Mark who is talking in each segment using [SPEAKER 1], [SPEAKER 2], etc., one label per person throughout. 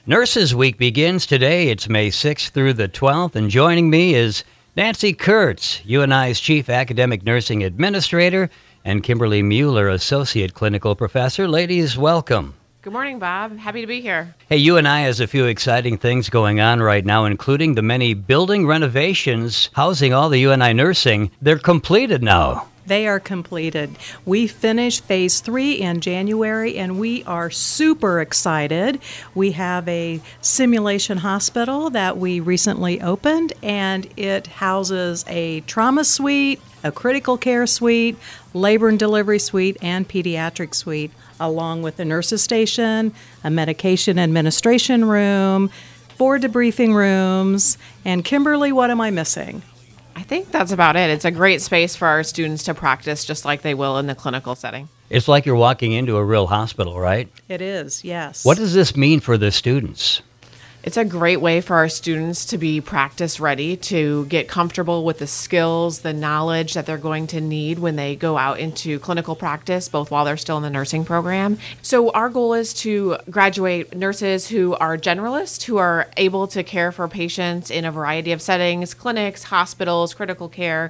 [SPEAKER 1] Nurses Week begins today. It's May 6th through the 12th, and joining me is Nancy Kurtz, UNI's Chief Academic Nursing Administrator, and Kimberly Mueller, Associate Clinical Professor. Ladies, welcome.
[SPEAKER 2] Good morning, Bob. Happy to be here.
[SPEAKER 1] Hey, UNI has a few exciting things going on right now, including the many building renovations housing all the UNI nursing. They're completed now.
[SPEAKER 3] They are completed. We finished phase 3 in January, and we are super excited. We have a simulation hospital that we recently opened, and it houses a trauma suite, a critical care suite, labor and delivery suite, and pediatric suite, along with a nurse's station, a medication administration room, 4 debriefing rooms, and Kimberly, what am I missing?
[SPEAKER 2] I think that's about it. It's a great space for our students to practice just like they will in the clinical setting.
[SPEAKER 1] It's like you're walking into a real hospital, right?
[SPEAKER 3] It is, yes.
[SPEAKER 1] What does this mean for the students?
[SPEAKER 2] It's a great way for our students to be practice ready, to get comfortable with the skills, the knowledge that they're going to need when they go out into clinical practice, both while they're still in the nursing program. So our goal is to graduate nurses who are generalists, who are able to care for patients in a variety of settings, clinics, hospitals, critical care.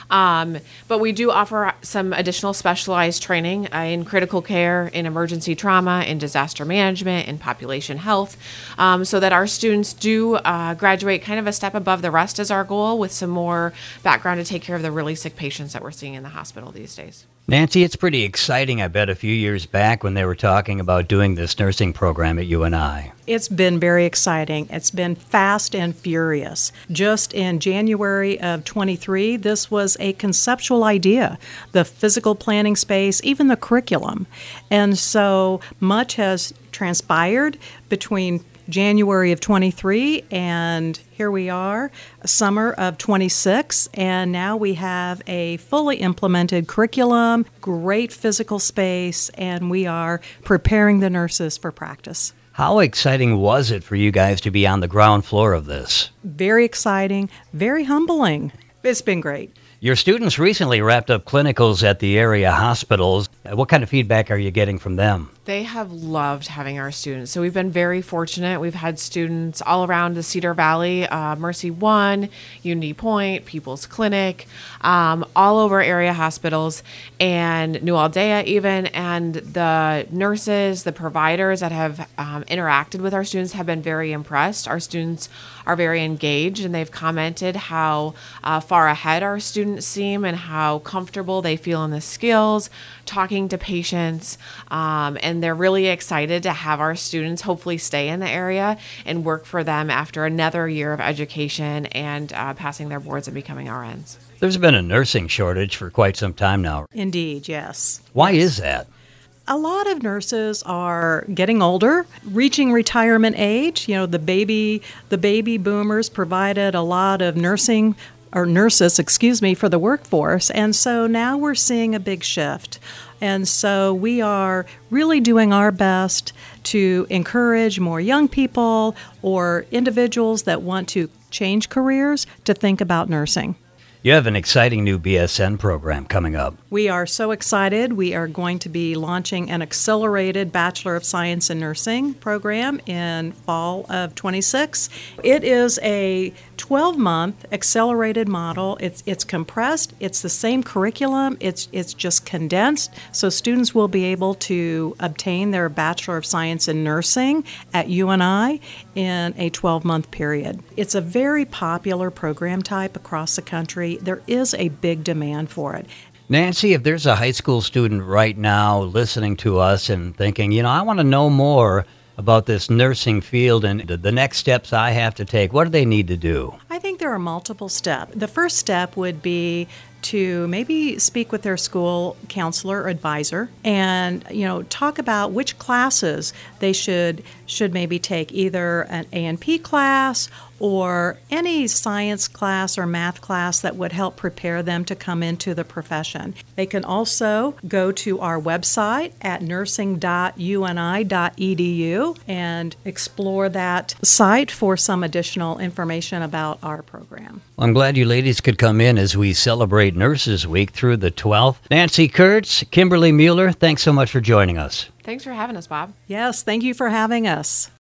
[SPEAKER 2] But we do offer some additional specialized training in critical care, in emergency trauma, in disaster management, in population health, so that our students do graduate kind of a step above the rest is our goal, with some more background to take care of the really sick patients that we're seeing in the hospital these days.
[SPEAKER 1] Nancy, it's pretty exciting, I bet, a few years back when they were talking about doing this nursing program at UNI.
[SPEAKER 3] It's been very exciting. It's been fast and furious. Just in January of 23, this was a conceptual idea, the physical planning space, even the curriculum. And so much has transpired between January of 23 and here we are, summer of 26, and now we have a fully implemented curriculum, great physical space, and we are preparing the nurses for practice.
[SPEAKER 1] How exciting was it for you guys to be on the ground floor of this?
[SPEAKER 3] Very exciting, very humbling. It's been great.
[SPEAKER 1] Your students recently wrapped up clinicals at the area hospitals. What kind of feedback are you getting from them?
[SPEAKER 2] They have loved having our students. So we've been very fortunate. We've had students all around the Cedar Valley, Mercy One, Unity Point, People's Clinic, all over area hospitals, and New Aldea even. And the nurses, the providers that have interacted with our students have been very impressed. Our students are very engaged, and they've commented how far ahead our students seem and how comfortable they feel in the skills, talking to patients, and they're really excited to have our students hopefully stay in the area and work for them after another year of education and passing their boards and becoming RNs.
[SPEAKER 1] There's been a nursing shortage for quite some time now.
[SPEAKER 3] Indeed, yes.
[SPEAKER 1] Why is that?
[SPEAKER 3] A lot of nurses are getting older, reaching retirement age. You know, the baby boomers provided a lot of nurses, for the workforce. And so now we're seeing a big shift. And so we are really doing our best to encourage more young people or individuals that want to change careers to think about nursing.
[SPEAKER 1] You have an exciting new BSN program coming up.
[SPEAKER 3] We are so excited. We are going to be launching an accelerated Bachelor of Science in Nursing program in fall of 26. It is a 12-month accelerated model. It's compressed. It's the same curriculum. It's just condensed. So students will be able to obtain their Bachelor of Science in Nursing at UNI in a 12-month period. It's a very popular program type across the country. There is a big demand for it.
[SPEAKER 1] Nancy, if there's a high school student right now listening to us and thinking, I want to know more about this nursing field and the next steps I have to take, what do they need to do?
[SPEAKER 3] I think there are multiple steps. The first step would be to maybe speak with their school counselor or advisor and, talk about which classes they should maybe take, either an A&P class or any science class or math class that would help prepare them to come into the profession. They can also go to our website at nursing.uni.edu and explore that site for some additional information about our program.
[SPEAKER 1] Well, I'm glad you ladies could come in as we celebrate Nurses Week through the 12th. Nancy Kurtz, Kimberly Mueller, thanks so much for joining us.
[SPEAKER 2] Thanks for having us, Bob.
[SPEAKER 3] Yes, thank you for having us.